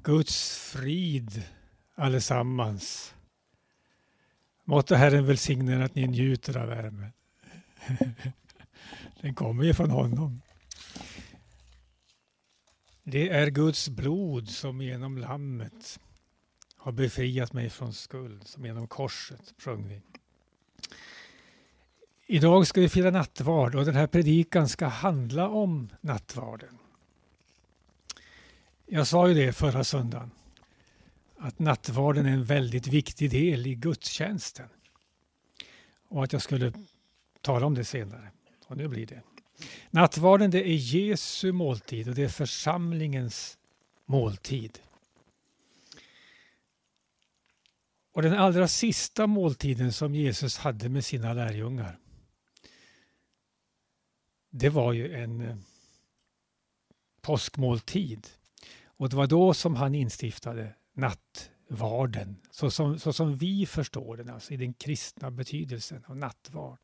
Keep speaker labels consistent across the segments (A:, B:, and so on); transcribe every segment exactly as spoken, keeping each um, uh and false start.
A: Guds frid allesammans. Måtte Herren välsigna att ni njuter av värmen. Den kommer ju från honom. Det är Guds blod som genom lammet har befriat mig från skuld, som genom korset sjöng vi. Idag ska vi fira nattvard och den här predikan ska handla om nattvarden. Jag sa ju det förra söndagen, att nattvarden är en väldigt viktig del i gudstjänsten. Och att jag skulle tala om det senare. Och nu blir det. Nattvarden, det är Jesu måltid och det är församlingens måltid. Och den allra sista måltiden som Jesus hade med sina lärjungar, det var ju en påskmåltid. Och det var då som han instiftade nattvarden, så som, så som vi förstår den, alltså i den kristna betydelsen av nattvard.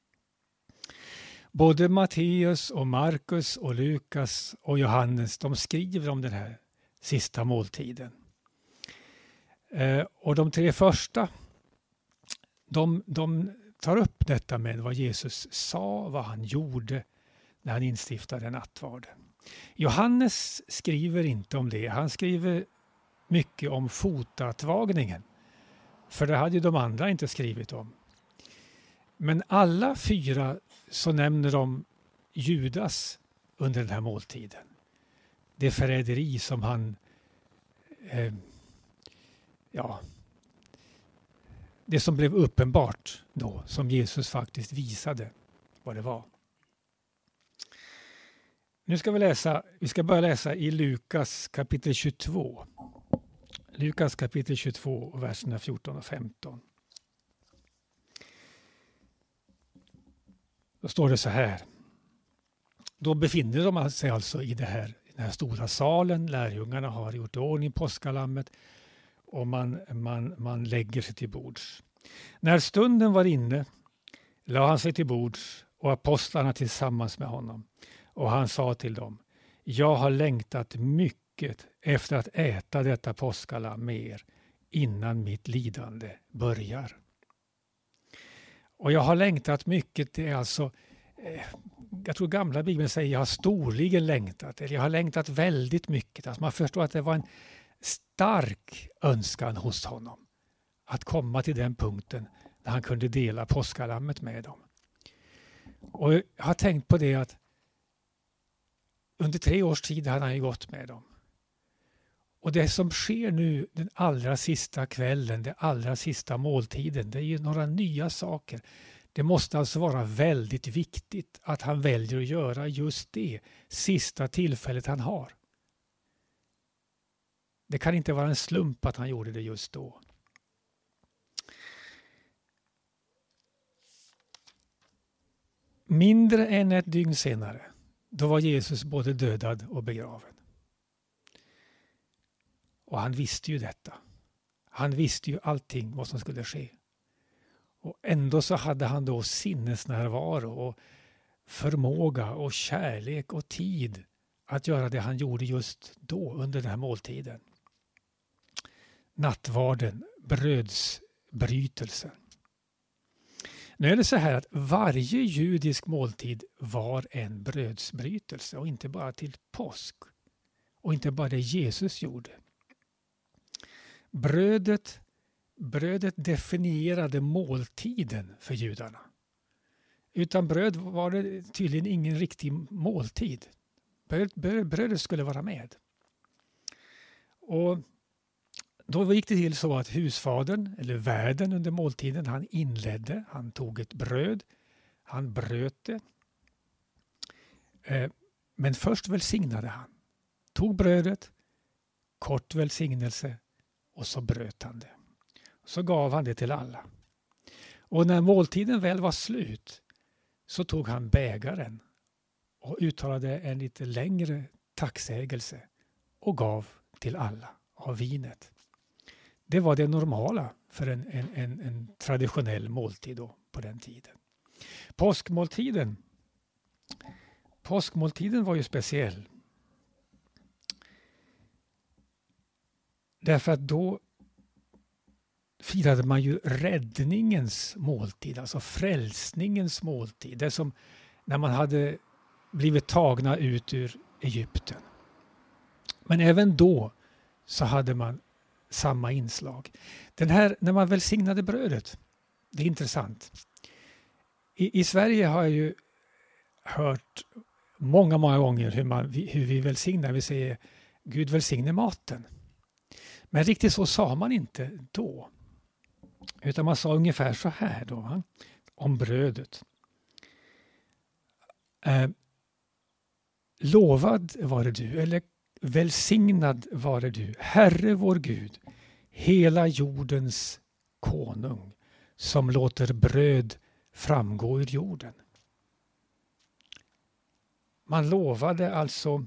A: Både Matteus och Markus och Lukas och Johannes, de skriver om den här sista måltiden. Eh, och de tre första, de, de tar upp detta med vad Jesus sa, vad han gjorde när han instiftade nattvarden. Johannes skriver inte om det. Han skriver mycket om fotatvagningen. För det hade ju de andra inte skrivit om. Men alla fyra så nämner de Judas under den här måltiden. Det förräderi som han eh, ja det som blev uppenbart då, som Jesus faktiskt visade vad det var. Nu ska vi läsa, vi ska börja läsa i Lukas kapitel tjugotvå. Lukas kapitel tjugotvå, verserna fjorton och femton. Då står det så här. Då befinner de sig alltså i det här, i den här stora salen. Lärjungarna har gjort i ordning påskalammet och man, man, man lägger sig till bords. När stunden var inne la han sig till bords och apostlarna tillsammans med honom. Och han sa till dem: jag har längtat mycket efter att äta detta påskalamm med er innan mitt lidande börjar. Och jag har längtat mycket, det är alltså, eh, jag tror gamla Bibeln säger jag har storligen längtat, eller jag har längtat väldigt mycket. Alltså man förstår att det var en stark önskan hos honom att komma till den punkten när han kunde dela påskalammet med dem. Och jag har tänkt på det att under tre års tid hade han ju gått med dem. Och det som sker nu den allra sista kvällen, den allra sista måltiden, det är ju några nya saker. Det måste alltså vara väldigt viktigt att han väljer att göra just det sista tillfället han har. Det kan inte vara en slump att han gjorde det just då. Mindre än ett dygn senare, då var Jesus både dödad och begraven. Och han visste ju detta. Han visste ju allting vad som skulle ske. Och ändå så hade han då sinnesnärvaro och förmåga och kärlek och tid att göra det han gjorde just då under den här måltiden. Nattvarden, brödsbrytelsen. Nu är det så här att varje judisk måltid var en brödsbrytelse och inte bara till påsk. Och inte bara det Jesus gjorde. Brödet, brödet definierade måltiden för judarna. Utan bröd var det tydligen ingen riktig måltid. Bröd, brödet skulle vara med. Och då gick det till så att husfadern eller värden under måltiden, han inledde, han tog ett bröd, han bröt det. Men först välsignade han. Tog brödet, kort välsignelse och så bröt han det. Så gav han det till alla. Och när måltiden väl var slut så tog han bägaren och uttalade en lite längre tacksägelse och gav till alla av vinet. Det var det normala för en, en, en, en traditionell måltid då, på den tiden. Påskmåltiden, påskmåltiden var ju speciell. Därför att då firade man ju räddningens måltid, alltså frälsningens måltid. Det som när man hade blivit tagna ut ur Egypten. Men även då så hade man samma inslag. Den här, när man välsignade brödet, det är intressant. I, i Sverige har jag ju hört många, många gånger hur, man, hur vi välsignar. Vi säger Gud välsigne maten. Men riktigt så sa man inte då. Utan man sa ungefär så här då, va? Om brödet. Eh, lovad vare du, eller välsignad vare du, Herre vår Gud, hela jordens konung, som låter bröd framgå ur jorden. Man lovade alltså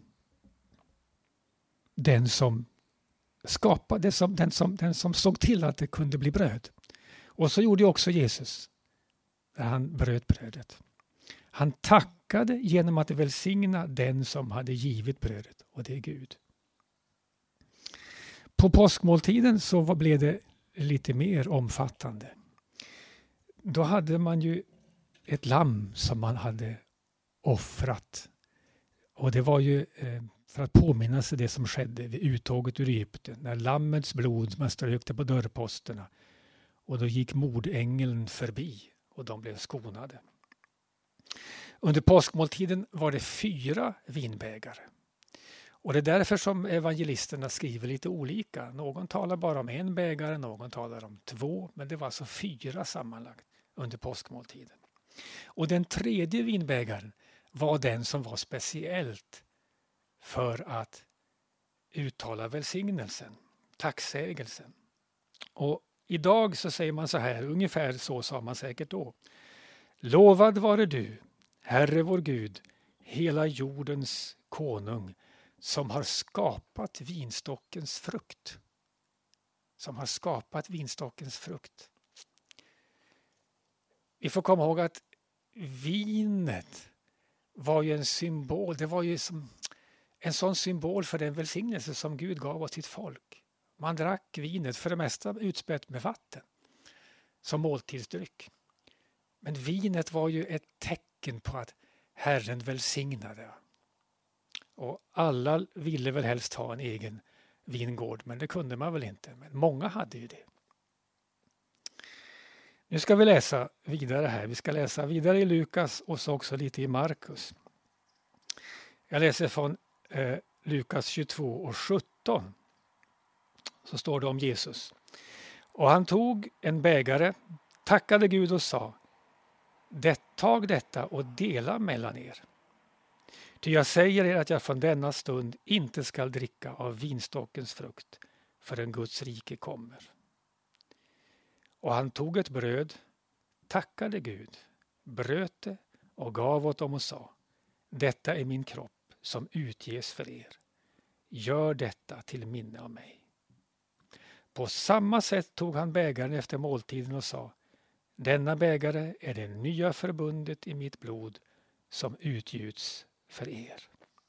A: den som skapade, som, den, som, den som såg till att det kunde bli bröd. Och så gjorde också Jesus när han bröt brödet. Han tackade genom att välsigna den som hade givit brödet, och det är Gud. På påskmåltiden så blev det lite mer omfattande. Då hade man ju ett lamm som man hade offrat. Och det var ju för att påminna sig det som skedde vid uttåget ur Egypten. När lammets blod man strökte på dörrposterna. Och då gick mordängeln förbi och de blev skonade. Under påskmåltiden var det fyra vinbägare. Och det är därför som evangelisterna skriver lite olika. Någon talar bara om en bägare, någon talar om två. Men det var alltså fyra sammanlagt under påskmåltiden. Och den tredje vinbägaren var den som var speciellt för att uttala välsignelsen, tacksägelsen. Och idag så säger man så här, ungefär så sa man säkert då. Lovad vare du, Herre vår Gud, hela jordens konung, som har skapat vinstockens frukt. Som har skapat vinstockens frukt. Vi får komma ihåg att vinet var ju en symbol, det var ju som en sån symbol för den välsignelse som Gud gav åt sitt folk. Man drack vinet för det mesta utspätt med vatten som måltidsdryck. Men vinet var ju ett tecken på att Herren välsignade. Och alla ville väl helst ha en egen vingård, men det kunde man väl inte. Men många hade ju det. Nu ska vi läsa vidare här. Vi ska läsa vidare i Lukas och så också lite i Markus. Jag läser från eh, Lukas tjugotvå och sjutton. Så står det om Jesus. Och han tog en bägare, tackade Gud och sa: det, tag detta och dela mellan er. Ty jag säger er att jag från denna stund inte skall dricka av vinstockens frukt förrän Guds rike kommer. Och han tog ett bröd, tackade Gud, bröt det och gav åt dem och sa: detta är min kropp som utges för er. Gör detta till minne av mig. På samma sätt tog han bägaren efter måltiden och sa: denna bägare är det nya förbundet i mitt blod som utgjuts för er.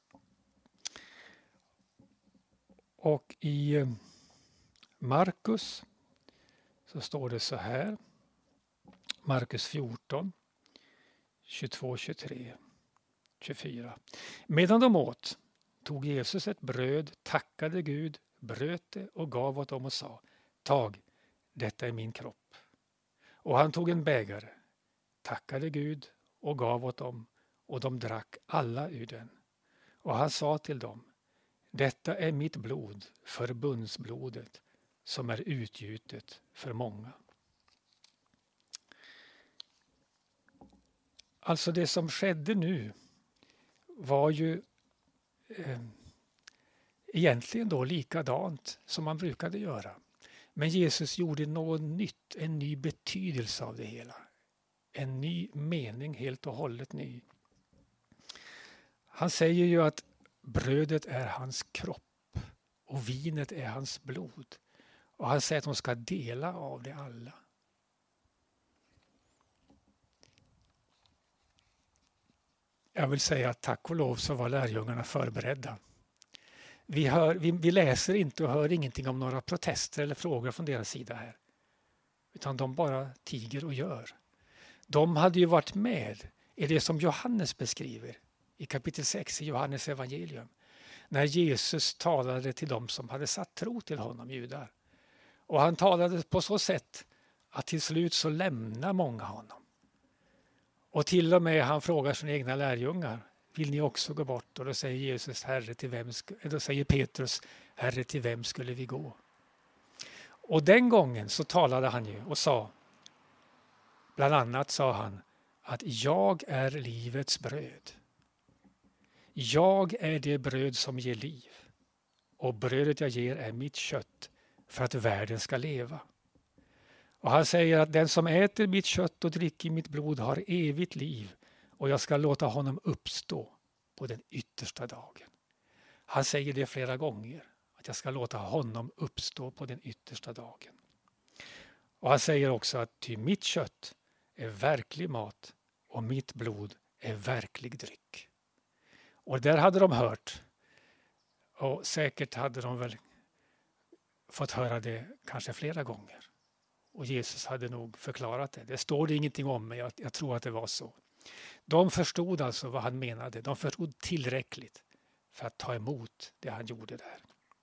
A: Och i Markus så står det så här. Markus fjorton, tjugotvå, tjugotre, tjugofyra. Medan de åt tog Jesus ett bröd, tackade Gud, bröt det och gav åt dem och sa: tag, detta är min kropp. Och han tog en bägare, tackade Gud och gav åt dem, och de drack alla ur den. Och han sa till dem: detta är mitt blod, förbundsblodet, som är utgjutet för många. Alltså det som skedde nu var ju eh, egentligen då likadant som man brukade göra. Men Jesus gjorde något nytt, en ny betydelse av det hela. En ny mening, helt och hållet ny. Han säger ju att brödet är hans kropp och vinet är hans blod. Och han säger att de ska dela av det alla. Jag vill säga att tack och lov så var lärjungarna förberedda. Vi, hör, vi, vi läser inte och hör ingenting om några protester eller frågor från deras sida här. Utan de bara tiger och gör. De hade ju varit med i det som Johannes beskriver i kapitel sex i Johannes evangelium. När Jesus talade till dem som hade satt tro till honom, judar. Och han talade på så sätt att till slut så lämnar många honom. Och till och med han frågar sina egna lärjungar, vill ni också gå bort? Och då säger Jesus, Herre, till vem sk- då säger Petrus, Herre, till vem skulle vi gå? Och den gången så talade han ju och sa, bland annat sa han, att jag är livets bröd. Jag är det bröd som ger liv. Och brödet jag ger är mitt kött för att världen ska leva. Och han säger att den som äter mitt kött och dricker mitt blod har evigt liv. Och jag ska låta honom uppstå på den yttersta dagen. Han säger det flera gånger. Att jag ska låta honom uppstå på den yttersta dagen. Och han säger också att ty mitt kött är verklig mat och mitt blod är verklig dryck. Och där hade de hört, och säkert hade de väl fått höra det kanske flera gånger. Och Jesus hade nog förklarat det. Det står det ingenting om, men jag, jag tror att det var så. De förstod alltså vad han menade. De förstod tillräckligt för att ta emot det han gjorde där.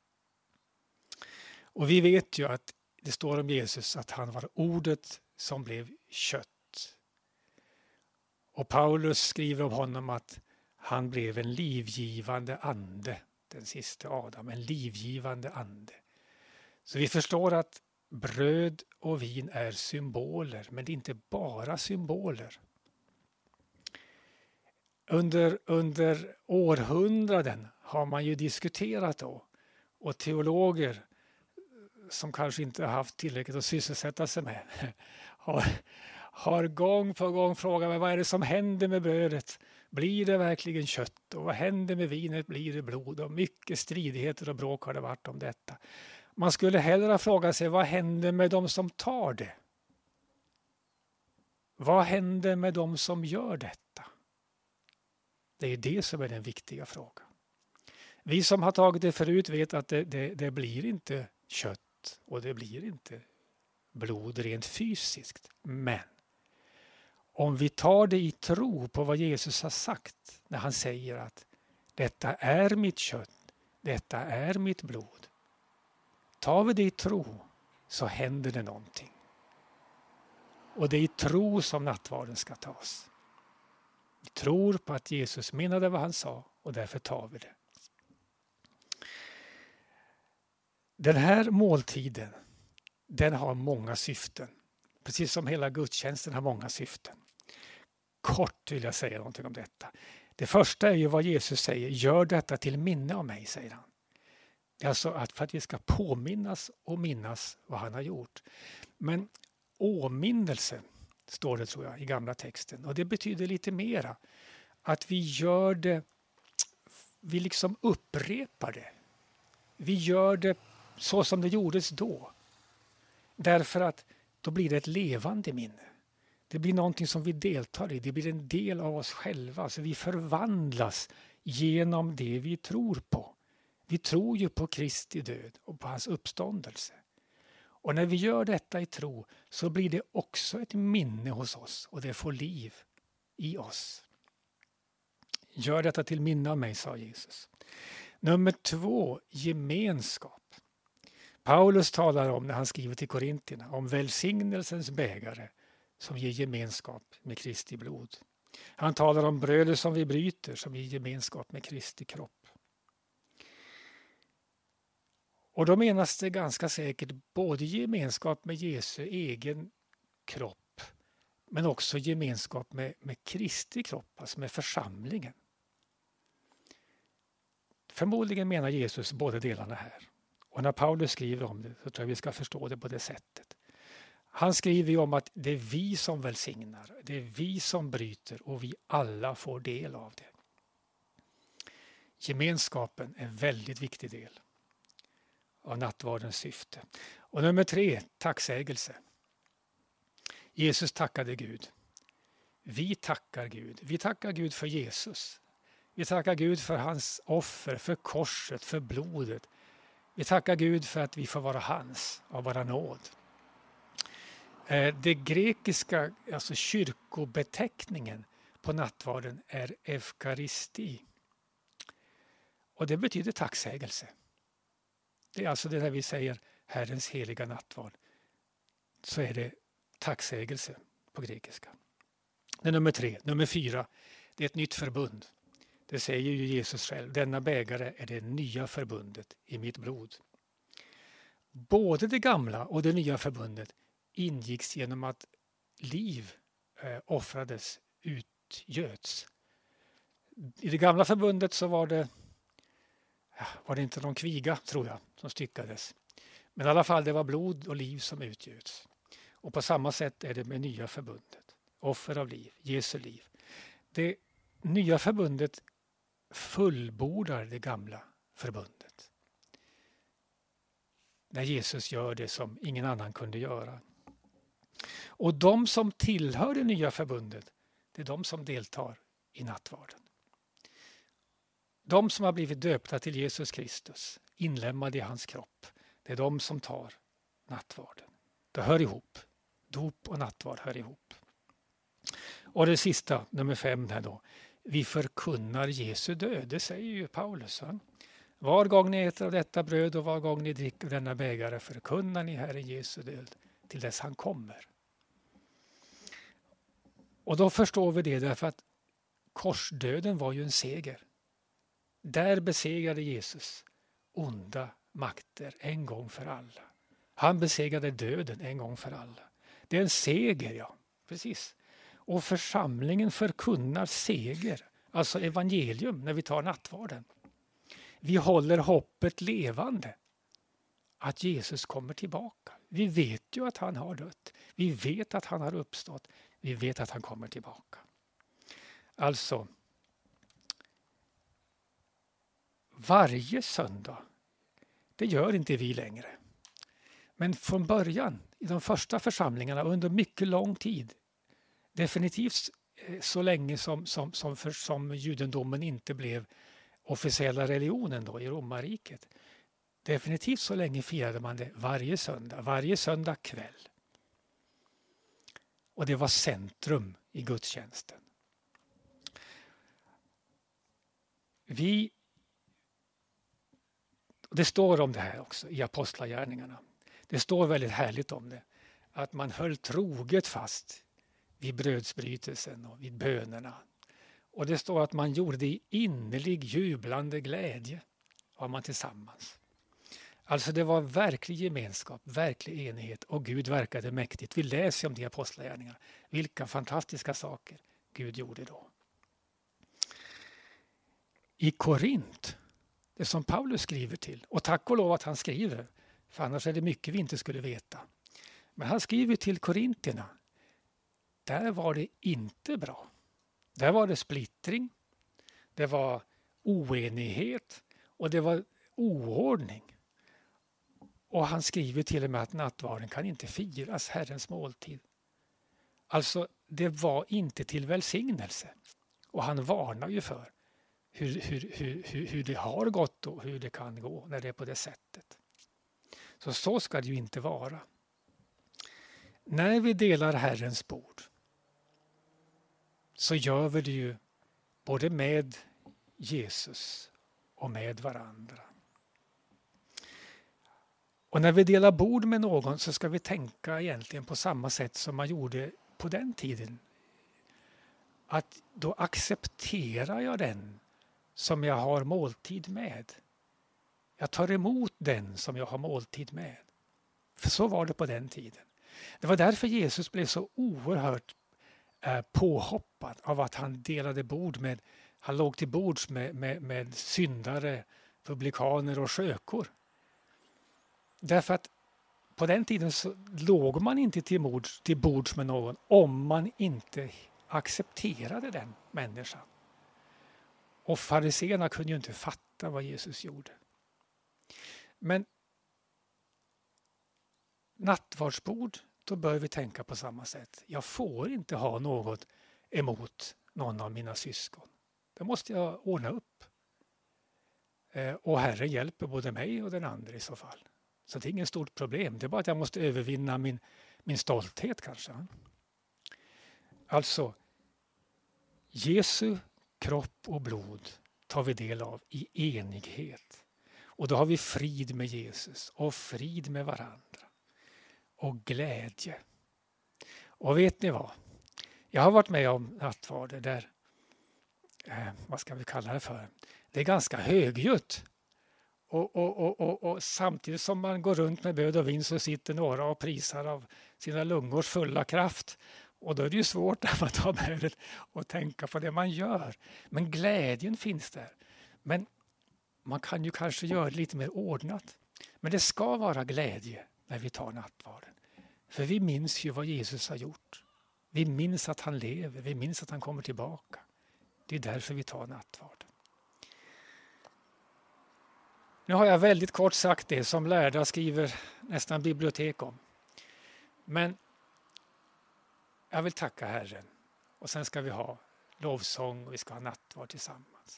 A: Och vi vet ju att det står om Jesus att han var ordet som blev kött. Och Paulus skriver om honom att han blev en livgivande ande, den sista Adam, en livgivande ande. Så vi förstår att bröd och vin är symboler, men det är inte bara symboler. Under, under århundraden har man ju diskuterat då, och teologer som kanske inte har haft tillräckligt att sysselsätta sig med har, har gång på gång frågat mig, vad är det som händer med brödet? Blir det verkligen kött? Och vad händer med vinet? Blir det blod? Och mycket stridigheter och bråk har det varit om detta. Man skulle hellre fråga sig, vad händer med de som tar det? Vad händer med de som gör detta? Det är det som är den viktiga frågan. Vi som har tagit det förut vet att det, det, det blir inte kött och det blir inte blod rent fysiskt. Men om vi tar det i tro på vad Jesus har sagt när han säger att detta är mitt kött, detta är mitt blod. Tar vi det i tro så händer det någonting. Och det är i tro som nattvarden ska tas. Vi tror på att Jesus menade vad han sa och därför tar vi det. Den här måltiden, den har många syften. Precis som hela gudstjänsten har många syften. Kort vill jag säga någonting om detta. Det första är ju vad Jesus säger. Gör detta till minne av mig, säger han. Det är alltså att för att vi ska påminnas och minnas vad han har gjort. Men åminnelse står det, tror jag, i gamla texten. Och det betyder lite mera. Att vi gör det, vi liksom upprepar det. Vi gör det så som det gjordes då. Därför att då blir det ett levande minne. Det blir någonting som vi deltar i. Det blir en del av oss själva. Alltså vi förvandlas genom det vi tror på. Vi tror ju på Kristi död och på hans uppståndelse. Och när vi gör detta i tro så blir det också ett minne hos oss och det får liv i oss. Gör detta till minne av mig, sa Jesus. Nummer två, gemenskap. Paulus talar om, när han skriver till Korintierna, om välsignelsens bägare som ger gemenskap med Kristi blod. Han talar om brödet som vi bryter som ger gemenskap med Kristi kropp. Och då menas det ganska säkert både gemenskap med Jesu egen kropp men också gemenskap med, med Kristi kropp, alltså med församlingen. Förmodligen menar Jesus båda delarna här. Och när Paulus skriver om det så tror jag vi ska förstå det på det sättet. Han skriver ju om att det är vi som välsignar, det är vi som bryter och vi alla får del av det. Gemenskapen är en väldigt viktig del av nattvardens syfte. Och nummer tre, tacksägelse. Jesus tackade Gud. Vi tackar Gud. Vi tackar Gud för Jesus. Vi tackar Gud för hans offer, för korset, för blodet. Vi tackar Gud för att vi får vara hans av våra nåd. Det grekiska, alltså kyrkobeteckningen på nattvarden är eukaristi. Och det betyder tacksägelse. Det är alltså det där vi säger Herrens heliga nattvard. Så är det tacksägelse på grekiska. Det är nummer tre. Nummer fyra, det är ett nytt förbund. Det säger ju Jesus själv. Denna bägare är det nya förbundet i mitt blod. Både det gamla och det nya förbundet ingicks genom att liv eh, offrades, utgöts. I det gamla förbundet så var det, ja, var det inte någon kviga, tror jag, som styckades. Men i alla fall, det var blod och liv som utgöts. Och på samma sätt är det med nya förbundet. Offer av liv, Jesu liv. Det nya förbundet fullbordar det gamla förbundet. När Jesus gör det som ingen annan kunde göra. Och de som tillhör det nya förbundet, det är de som deltar i nattvarden. De som har blivit döpta till Jesus Kristus, inlämnade i hans kropp, det är de som tar nattvarden. Det hör ihop. Dop och nattvard hör ihop. Och det sista, nummer fem här då. Vi förkunnar Jesu död, det säger ju Paulus. Va? Var gång ni äter av detta bröd och var gång ni dricker denna bägare förkunnar ni Herren Jesu död till dess han kommer. Och då förstår vi det därför att korsdöden var ju en seger. Där besegrade Jesus onda makter en gång för alla. Han besegrade döden en gång för alla. Det är en seger, ja. Precis. Och församlingen förkunnar seger, alltså evangelium, när vi tar nattvarden. Vi håller hoppet levande att Jesus kommer tillbaka. Vi vet ju att han har dött. Vi vet att han har uppstått. Vi vet att han kommer tillbaka. Alltså, varje söndag, det gör inte vi längre. Men från början, i de första församlingarna under mycket lång tid, definitivt så länge som, som, som, för, som judendomen inte blev officiella religionen då i romarriket. Definitivt så länge firade man det varje söndag, varje söndag kväll. Och det var centrum i gudstjänsten. Vi, det står om det här också i apostlagärningarna. Det står väldigt härligt om det. Att man höll troget fast vid brödsbrytelsen och vid bönerna. Och det står att man gjorde det i innerlig jublande glädje var man tillsammans. Alltså det var verklig gemenskap, verklig enighet och Gud verkade mäktigt. Vi läser om de apostlagärningarna. Vilka fantastiska saker Gud gjorde då. I Korint, det som Paulus skriver till, och tack och lov att han skriver, för annars är det mycket vi inte skulle veta. Men han skriver till korintierna, där var det inte bra. Där var det splittring, det var oenighet och det var oordning. Och han skriver till och med att nattvarden kan inte firas, Herrens måltid. Alltså det var inte till välsignelse. Och han varnar ju för hur, hur, hur, hur det har gått och hur det kan gå när det är på det sättet. Så så ska det ju inte vara. När vi delar Herrens bord så gör vi det ju både med Jesus och med varandra. Och när vi delar bord med någon så ska vi tänka egentligen på samma sätt som man gjorde på den tiden. Att då accepterar jag den som jag har måltid med. Jag tar emot den som jag har måltid med. För så var det på den tiden. Det var därför Jesus blev så oerhört eh, påhoppad av att han delade bord med, han låg till bords med, med, med syndare, publikaner och skökor. Därför att på den tiden så låg man inte till bords, till bords med någon om man inte accepterade den människan. Och fariséerna kunde ju inte fatta vad Jesus gjorde. Men nattvardsbord, då bör vi tänka på samma sätt. Jag får inte ha något emot någon av mina syskon. Det måste jag ordna upp. Eh, och Herren hjälper både mig och den andra i så fall. Så det är inget stort problem. Det är bara att jag måste övervinna min, min stolthet kanske. Alltså, Jesu kropp och blod tar vi del av i enighet. Och då har vi frid med Jesus och frid med varandra. Och glädje. Och vet ni vad? Jag har varit med om nattvarder där, eh, vad ska vi kalla det för? Det är ganska högljutt. Och, och, och, och, och samtidigt som man går runt med böd och vin så sitter några och prisar av sina lungors fulla kraft. Och då är det ju svårt att man tar med det och tänka på det man gör. Men glädjen finns där. Men man kan ju kanske göra det lite mer ordnat. Men det ska vara glädje när vi tar nattvarden. För vi minns ju vad Jesus har gjort. Vi minns att han lever. Vi minns att han kommer tillbaka. Det är därför vi tar nattvarden. Nu har jag väldigt kort sagt det som lärda skriver nästan bibliotek om. Men jag vill tacka Herren. Och sen ska vi ha lovsång och vi ska ha nattvard tillsammans.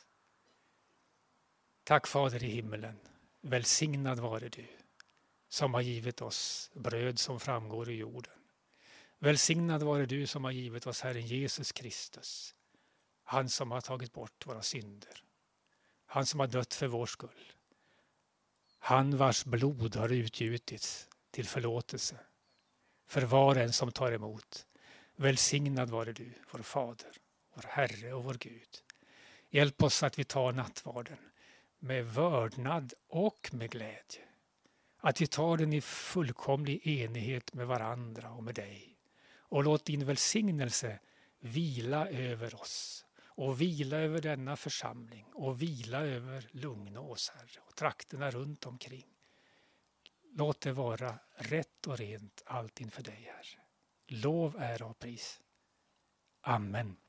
A: Tack Fader i himmelen. Välsignad vare du som har givit oss bröd som framgår ur jorden. Välsignad vare du som har givit oss Herren Jesus Kristus. Han som har tagit bort våra synder. Han som har dött för vår skull. Han vars blod har utgjutits till förlåtelse för var en som tar emot. Välsignad vare du, vår Fader, vår Herre och vår Gud. Hjälp oss att vi tar nattvarden med vördnad och med glädje. Att vi tar den i fullkomlig enighet med varandra och med dig. Och låt din välsignelse vila över oss. Och vila över denna församling. Och vila över Lugnås, Herre. Och trakterna runt omkring. Låt det vara rätt och rent allt inför dig, Herre. Lov, ära och pris. Amen.